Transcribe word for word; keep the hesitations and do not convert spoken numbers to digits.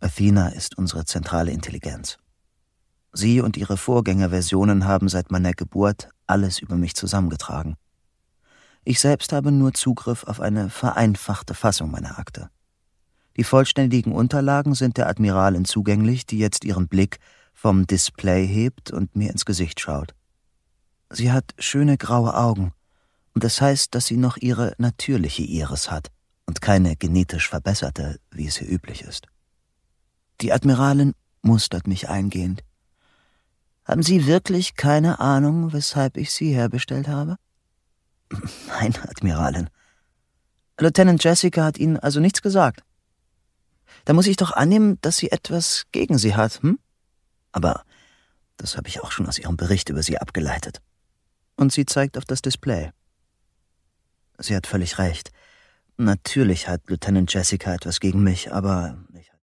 Athena ist unsere zentrale Intelligenz. Sie und ihre Vorgängerversionen haben seit meiner Geburt alles über mich zusammengetragen. Ich selbst habe nur Zugriff auf eine vereinfachte Fassung meiner Akte. Die vollständigen Unterlagen sind der Admiralin zugänglich, die jetzt ihren Blick vom Display hebt und mir ins Gesicht schaut. Sie hat schöne graue Augen, und das heißt, dass sie noch ihre natürliche Iris hat und keine genetisch verbesserte, wie es hier üblich ist. Die Admiralin mustert mich eingehend. »Haben Sie wirklich keine Ahnung, weshalb ich Sie herbestellt habe?« »Nein, Admiralin.« »Lieutenant Jessica hat Ihnen also nichts gesagt? Da muss ich doch annehmen, dass sie etwas gegen Sie hat, hm? Aber das habe ich auch schon aus Ihrem Bericht über Sie abgeleitet.« Und sie zeigt auf das Display. Sie hat völlig recht. Natürlich hat Lieutenant Jessica etwas gegen mich, aber ich